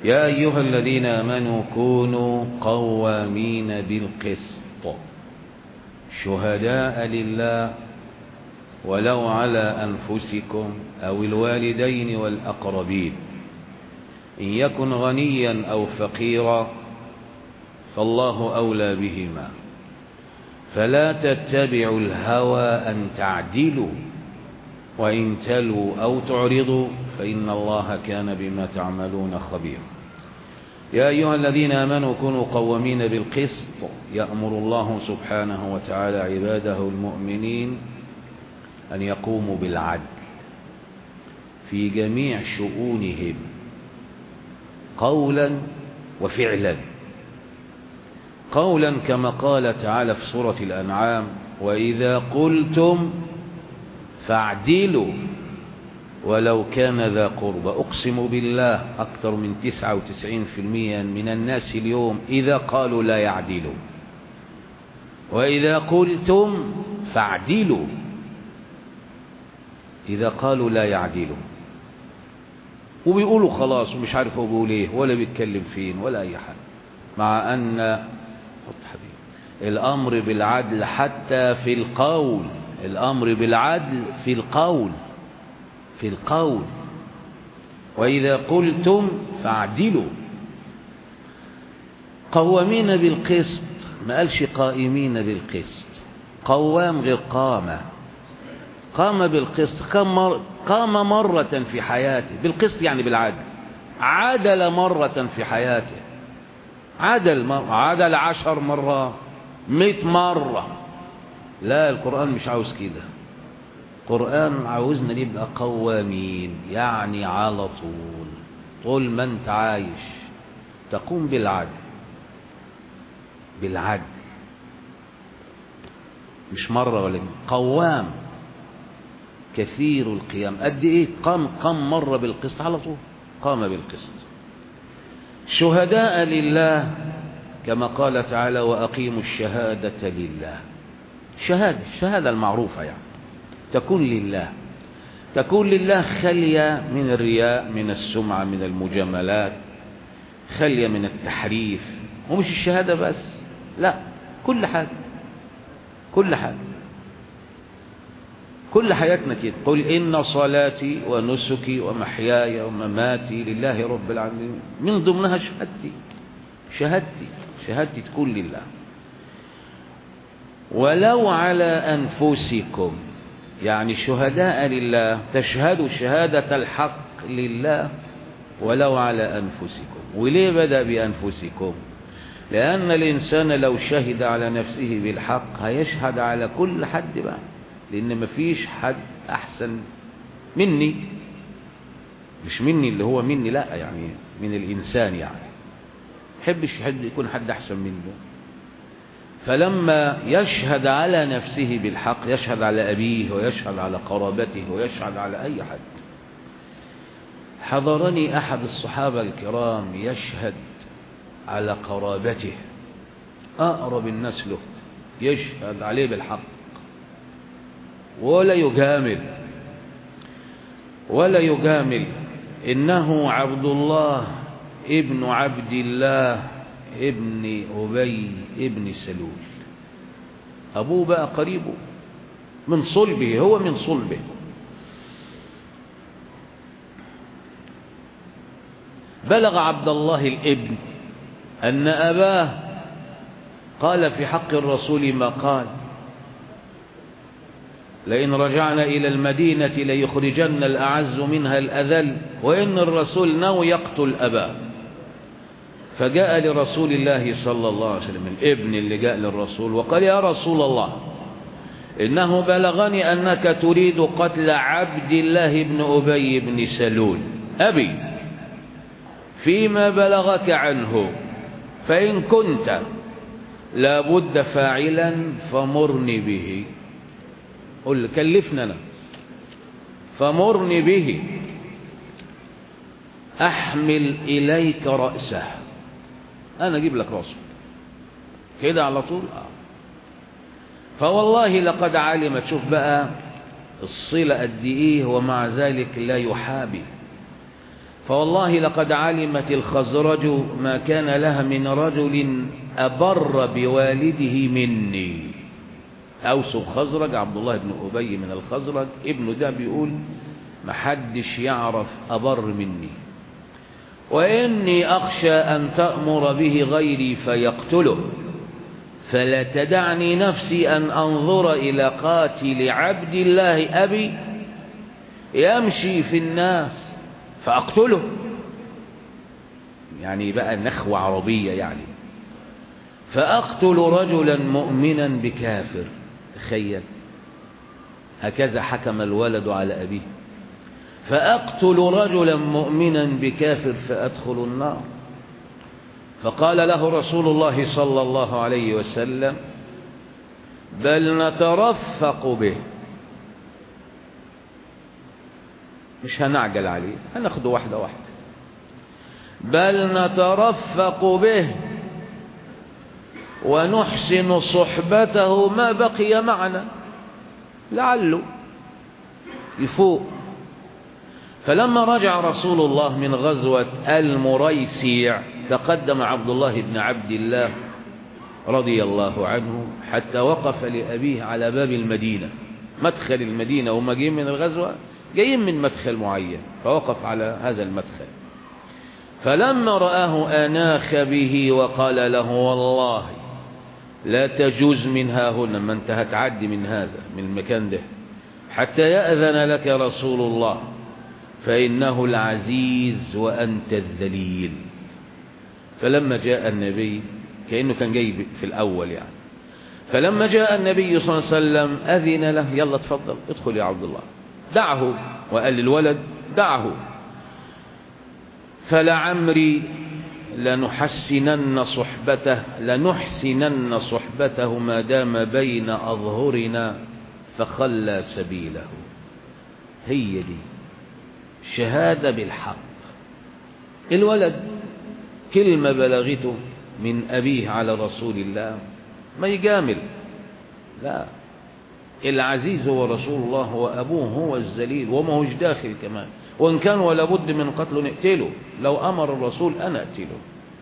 يا أيها الذين آمنوا كونوا قوامين بالقسط شهداء لله ولو على أنفسكم أو الوالدين والأقربين إن يكن غنيا أو فقيرا فالله أولى بهما فلا تتبعوا الهوى أن تعدلوا وإن تلوا أو تعرضوا فإن الله كان بما تعملون خبيرا. يا أيها الذين آمنوا كونوا قوامين بالقسط يأمر الله سبحانه وتعالى عباده المؤمنين أن يقوموا بالعدل في جميع شؤونهم قولا وفعلا. قولا كما قال تعالى في سورة الأنعام وإذا قلتم فاعدلوا ولو كان ذا قربى. أقسم بالله أكثر من 99% من الناس اليوم إذا قالوا لا يعدلوا. وإذا قلتم فاعدلوا إذا قالوا لا يعدلوا وبيقولوا خلاص ومش عارف هو بيقول ايه ولا بيتكلم فين ولا أي حاجة، مع أن الأمر بالعدل حتى في القول. الأمر بالعدل في القول وإذا قلتم فاعدلوا. قوامين بالقسط ما قالش قائمين بالقسط. قوام غير قام. قام بالقسط قام مرة في حياته بالقسط يعني بالعدل. عدل مرة في حياته. عدل 10 مرات 100 مرة. لا، القرآن مش عاوز كده. القرآن عاوزنا نبقى قوامين، يعني على طول ما انت عايش تقوم بالعدل مش مرة ولا قوام كثير القيام. قد ايه قام مرة بالقسط على طول قام بالقسط. شهداء لله كما قال تعالى وأقيموا الشهادة لله. الشهادة المعروفة يعني تكون لله خالية من الرياء من السمعة من المجاملات، خالية من التحريف. ومش الشهادة بس، لا، كل حياتنا كده. قل إن صلاتي ونسكي ومحياي ومماتي لله رب العالمين، من ضمنها شهادتي تكون لله. ولو على أنفسكم، يعني شهداء لله، تشهدوا شهادة الحق لله ولو على أنفسكم. وليه بدأ بأنفسكم؟ لأن الإنسان لو شهد على نفسه بالحق هيشهد على كل حد بقى، لأن مفيش حد أحسن مني. مش مني اللي هو مني، لا، يعني من الإنسان، يعني يحبش يكون حد أحسن منه. فلما يشهد على نفسه بالحق يشهد على أبيه ويشهد على قرابته ويشهد على أي حد. حضرني أحد الصحابة الكرام يشهد على قرابته، أقرب الناس له، يشهد عليه بالحق ولا يجامل. إنه عبد الله ابن عبد الله ابن أبي ابن سلول. أبوه بقى قريبه من صلبه، هو من صلبه. بلغ عبد الله الابن أن أباه قال في حق الرسول ما قال: لئن رجعنا إلى المدينة ليخرجن الأعز منها الأذل، وإن الرسول نوى يقتل أباه. فجاء لرسول الله صلى الله عليه وسلم الابن اللي جاء للرسول وقال: يا رسول الله، إنه بلغني أنك تريد قتل عبد الله بن أبي بن سلول أبي، فيما بلغك عنه، فإن كنت لابد فاعلا فمرني به. قل كلفنا أنا، فمرني به أحمل إليك رأسه، أنا أجيب لك رأسه كده على طول. فوالله لقد علمت، شوف بقى الصلة قد إيه، ومع ذلك لا يحابي. فوالله لقد علمت الخزرج ما كان لها من رجل أبر بوالده مني. أوس الخزرج عبد الله بن أبي من الخزرج، ابنه ده بيقول محدش يعرف أبر مني، وإني أخشى أن تأمر به غيري فيقتله، فلا تدعني نفسي أن أنظر إلى قاتل عبد الله أبي يمشي في الناس فأقتله. يعني بقى نخوة عربية يعني. فأقتل رجلا مؤمنا بكافر. تخيل، هكذا حكم الولد على أبيه. فأقتل رجلا مؤمنا بكافر فأدخل النار. فقال له رسول الله صلى الله عليه وسلم: بل نترفق به، مش هنعجل عليه، هناخده واحدة واحدة. بل نترفق به ونحسن صحبته ما بقي معنا، لعله يفوق. فلما رجع رسول الله من غزوة المريسيع تقدم عبد الله بن عبد الله رضي الله عنه حتى وقف لأبيه على باب المدينة، مدخل المدينة، وما جايين من الغزوة، جايين من مدخل معين، فوقف على هذا المدخل. فلما رآه أناخ به وقال له: والله لا تجوز من ها هنا، ما انت هتعدي من هذا، من المكان ده، حتى يأذن لك رسول الله، فإنه العزيز وأنت الذليل. فلما جاء النبي، كأنه كان جاي في الأول يعني، فلما جاء النبي صلى الله عليه وسلم أذن له: يلا تفضل ادخل يا عبد الله. دعه، وقال للولد: دعه، فلعمري لنحسنن صحبته ما دام بين أظهرنا فخلى سبيله. هي دي شهادة بالحق. الولد كلمة بلغته من أبيه على رسول الله ما يجامل، لا، العزيز هو رسول الله وأبوه هو الذليل، وما هوش داخل كمان، وإن كان ولا بد من قتله نقتله، لو أمر الرسول أنا أقتله.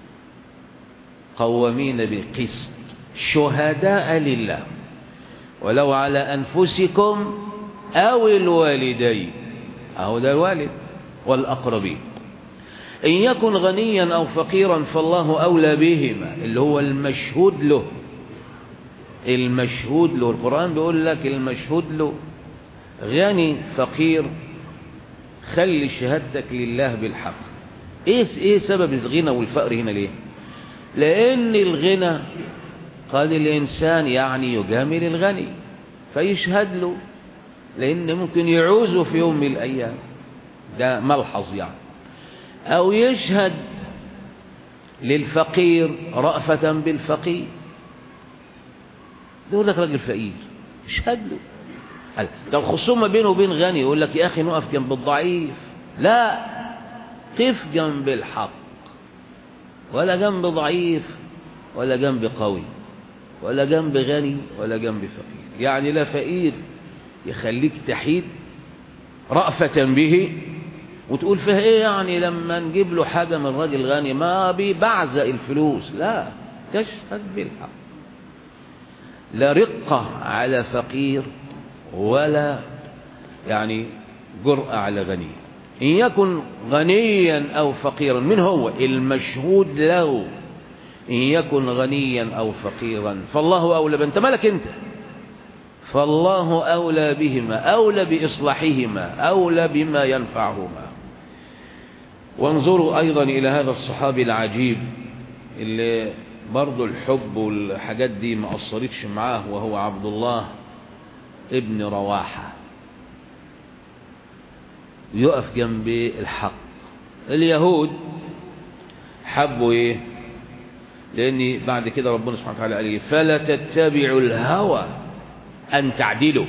قوامين بالقسط شهداء لله ولو على أنفسكم أو الوالدين، أهو ده الوالد والأقربين. إن يكن غنيا أو فقيرا فالله أولى بهما، اللي هو المشهود له. المشهود له، القرآن بيقول لك المشهود له، غني فقير، خلي شهادتك لله بالحق. ايه سبب الغنى والفقر هنا ليه؟ لأن الغنى قال الإنسان يعني يجامل الغني فيشهد له، لأن ممكن يعوزه في يوم من الأيام، ده ملحظ يعني. أو يشهد للفقير رأفة بالفقير، يقول لك راجل فقير اشهد له. ده الخصومة بينه وبين غني، يقول لك يا أخي نقف جنب الضعيف، لا، قف جنب الحق، ولا جنب ضعيف ولا جنب قوي ولا جنب غني ولا جنب فقير. يعني لا فقير يخليك تحيد رأفة به وتقول فيها ايه يعني لما نجيب له حاجة من راجل غني ما بيبعزق الفلوس، لا، تشهد بالحق. لا رقة على فقير ولا يعني جرأة على غني. إن يكن غنيا أو فقيرا، من هو المشهود له؟ إن يكن غنيا أو فقيرا فالله أولى، أنت مالك أنت، فالله أولى بهما، أولى بإصلاحهما، أولى بما ينفعهما. وانظروا أيضا إلى هذا الصحابي العجيب اللي برضو الحب والحاجات دي ما أثرتش معاه، وهو عبد الله ابن رواحة، يقف جنب الحق. اليهود حبوا ايه؟ لأن بعد كده ربنا سبحانه وتعالى قال ايه؟ فلا تتبعوا الهوى أن تعدلوا.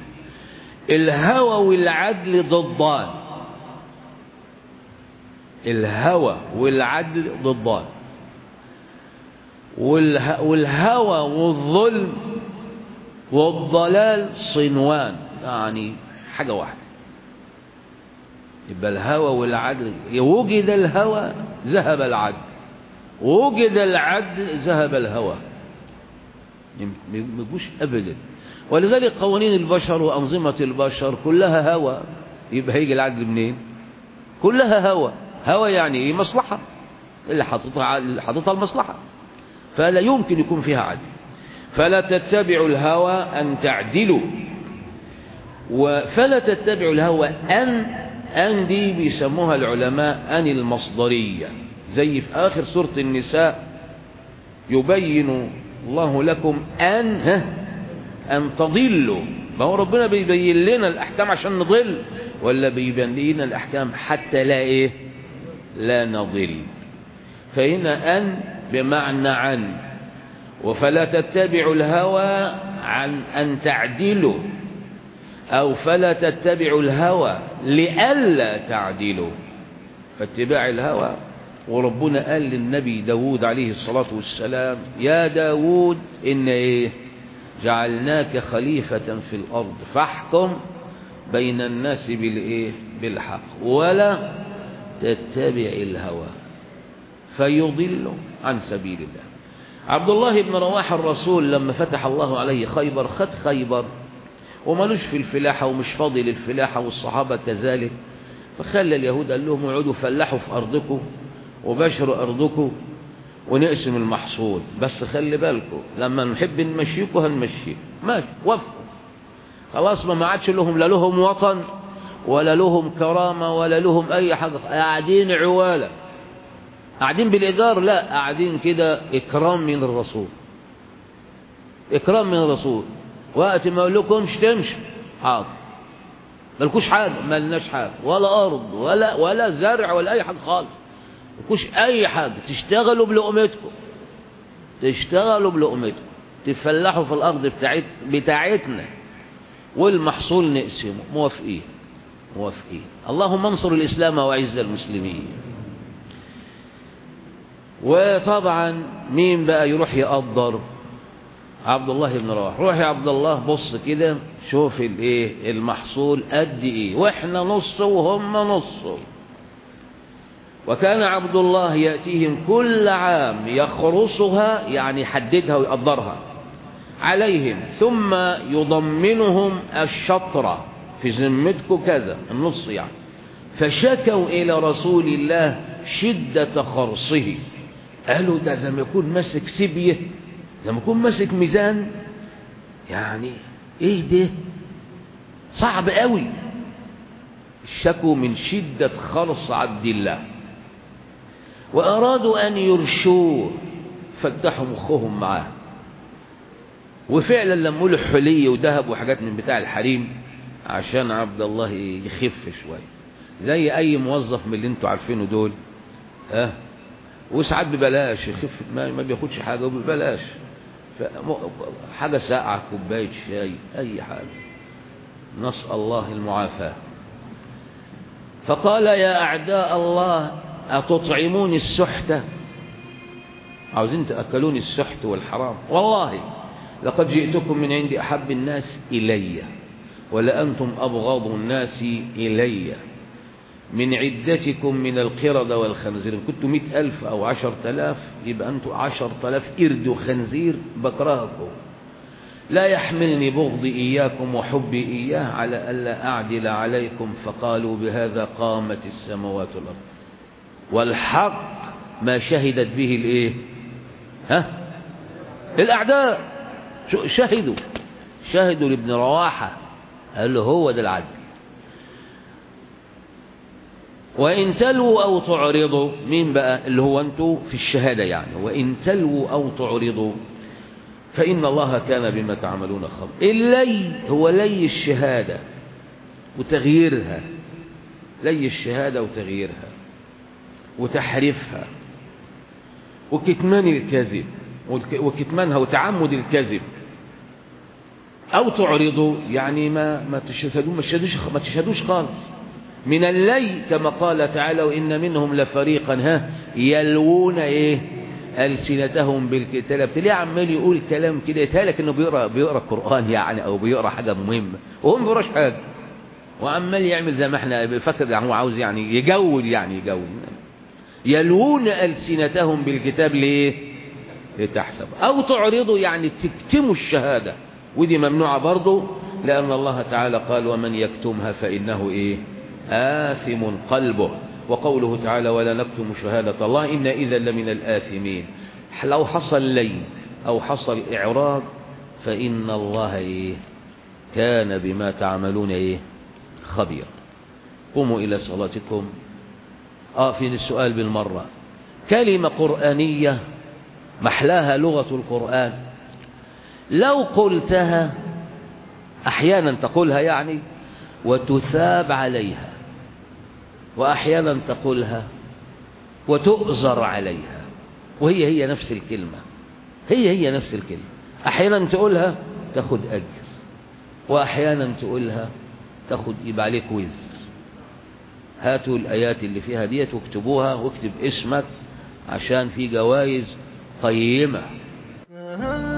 الهوى والعدل ضدان، الهوى والعدل ضدان، والهوى والظلم والضلال صنوان، يعني حاجة واحدة. يبقى الهوى والعدل، وجد الهوى ذهب العدل، وجد العدل ذهب الهوى، ما يجوش أبدا. ولذلك قوانين البشر وأنظمة البشر كلها هوى، يبقى هيجي العدل منين؟ كلها هوى. هوى يعني ايه؟ مصلحة، اللي حاططها المصلحة، فلا يمكن يكون فيها عدل. فلا تتبعوا الهوى أن تعدلوا، فلا تتبعوا الهوى أن دي بيسموها العلماء أن المصدرية، زي في آخر سورة النساء يبين الله لكم أن تضلوا. ما هو ربنا بيبين لنا الأحكام عشان نضل، ولا بيبين لنا الأحكام حتى لا نضل؟ فهنا أن بمعنى عن، وفلا تتبعوا الهوى عن أن تعدلوا، أو فلا تتبعوا الهوى لئلا تعدلوا. فاتباع الهوى، وربنا قال للنبي داود عليه الصلاة والسلام: يا داود إن جعلناك خليفة في الأرض فاحكم بين الناس بالحق ولا تتبع الهوى فيضل عن سبيل الله. عبد الله بن رواحة الرسول لما فتح الله عليه خيبر، خد خيبر ومالوش في الفلاحة ومش فاضي للفلاحة، والصحابة كذلك، فخلى اليهود قال لهم: اقعدوا فلاحوا في أرضكم وبشروا أرضكم ونقسم المحصول، بس خلي بالكم لما نحب نمشيكم هنمشيكم. ماشي، وافقوا. خلاص ما عادش لهم، لا لهم وطن ولا لهم كرامة ولا لهم أي حاجة، قاعدين عوالة، قاعدين بالإيجار، لا قاعدين كده إكرام من الرسول، إكرام من الرسول. وقت ما أقول لكمش تمشوا حاضر، مالكوش حاجة، مالناش حاجة، ولا أرض ولا زرع ولا أي حاجة خالص، مالكوش أي حاجة، تشتغلوا بلقمتكم، تشتغلوا بلقمتكم، تفلحوا في الأرض بتاعتنا والمحصول نقسمه. موافقين موافقين. اللهم انصر الإسلام وعز المسلمين. وطبعا مين بقى يروح يقدر؟ عبد الله بن رواحة. روح يا عبد الله بص كده شوف المحصول قد ايه، واحنا نص وهم نص. وكان عبد الله يأتيهم كل عام يخرصها، يعني يحددها ويقدرها عليهم، ثم يضمنهم الشطرة في ذمتكم كذا، النص يعني. فشكوا إلى رسول الله شدة خرصه، قالوا ده زي ما يكون ماسك سبية، لما يكون ماسك ميزان، يعني ايه ده صعب قوي. شكوا من شدة خرص عبد الله، وأرادوا أن يرشوه، فتحوا مخهم معاه. وفعلا لموا له حلي وذهب وحاجات من بتاع الحريم عشان عبد الله يخف شوية، زي أي موظف من اللي انتوا عارفينه دول، وساعات ببلاش يخف، ما بياخدش حاجة وببلاش، حاجة ساقعة، كوباية شاي، أي حاجة، نسأل الله المعافاة. فقال: يا أعداء الله أتطعموني السحت؟ عاوزين تأكلوني السحت والحرام؟ والله لقد جئتكم من عند أحب الناس إلي، ولأنتم أبغض الناس إلي من عدتكم من القردة والخنزير. كنتم 100,000 أو 10,000، يبقى أنتم 10,000 قرد وخنزير، بكرهكم. لا يحملني بغضي إياكم وحبي إياه على ألا أعدل عليكم. فقالوا: بهذا قامت السماوات والأرض، والحق ما شهدت به الأعداء. شهدوا لابن رواحة، قال له هو ده العدل. وإن تلووا أو تعرضوا، مين بقى اللي هو أنتوا في الشهادة يعني، وإن تلووا أو تعرضوا فإن الله كان بما تعملون خبيرا. اللي هو لي الشهادة وتغييرها، لي الشهادة وتغييرها وتحريفها وكتمان الكذب وكتمانها وتعمد الكذب. أو تعرضوا يعني ما تشهدوش خالص. من الليل كما قال تعالى: وإن منهم لفريقا يلوون ألسنتهم بالكتاب. تلاقيه عمال يقول كلام كده يتهالك انه بيقرأ قرآن يعني، او بيقرأ حاجة مهمة، وهم بيقراش حاجة، وعمال يعمل زي ما احنا فاكر هو عاوز يعني يجول، يلوون ألسنتهم بالكتاب ليه؟ لتحسب أو تعرضوا، يعني تكتموا الشهادة، ودي ممنوعة برضو، لأن الله تعالى قال ومن يكتمها فإنه إيه؟ آثم قلبه. وقوله تعالى ولا نكتم شهادة الله إن إذا لمن الآثمين. لو حصل لين أو حصل إعراض فإن الله إيه؟ كان بما تعملون إيه؟ خبير. قوموا إلى صلاتكم. في السؤال بالمرة، كلمة قرآنية محلاها لغة القرآن، لو قلتها أحيانا تقولها يعني وتثاب عليها، وأحيانا تقولها وتؤزر عليها، وهي نفس الكلمة، هي نفس الكلمة. أحيانا تقولها تاخد أجر، وأحيانا تقولها تاخد يبقى عليك وزر. هاتوا الآيات اللي فيها ديت واكتبوها، واكتب اسمك عشان في جوائز قيمة.